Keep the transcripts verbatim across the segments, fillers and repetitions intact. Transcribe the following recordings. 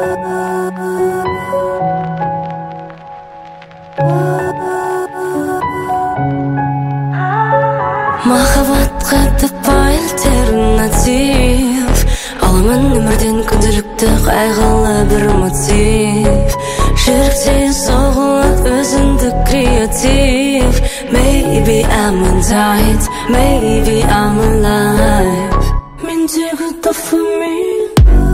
Махаббатқа таппай альтернатив, аламын өмірден күнделікті қайғылы бір мотив. Жүректе соғылады өзіндік креатив. Maybe I'm untied, maybe I'm alive. Мендегі дофамин.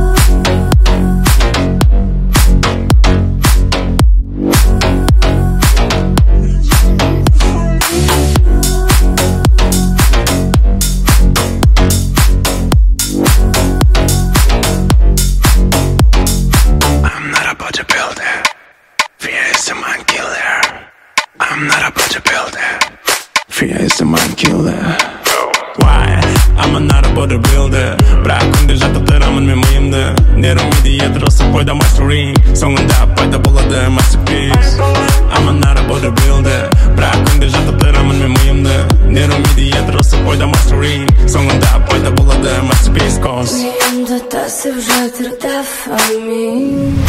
I'm not a bodybuilder. Fear is the mind killer. Why? I'm not a bodybuilder. бірақ күнде жаттықтырамын мен миымды. Нейромедиатор осы бойда мастering. Соңында пайда болады masterpiece. I'm not a bodybuilder. бірақ күнде жаттықтырамын мен миымды. Нейромедиатор осы бойда mastering. Соңында пайда болады masterpiece. Cause миымды тасып жатыр дофамин.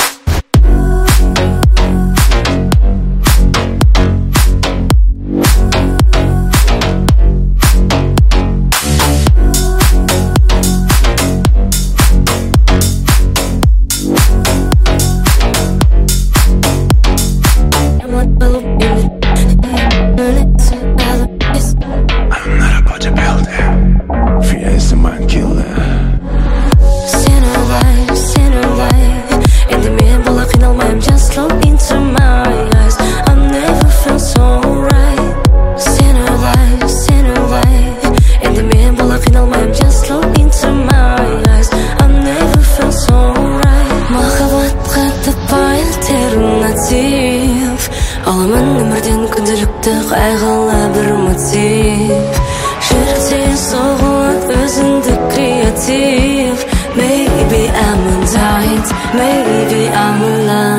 Аламын өмірден күнделікті қайғылы бір мотив. Жүректе соғылады өзіндік креатив. Maybe I'm untied, maybe I'm alive.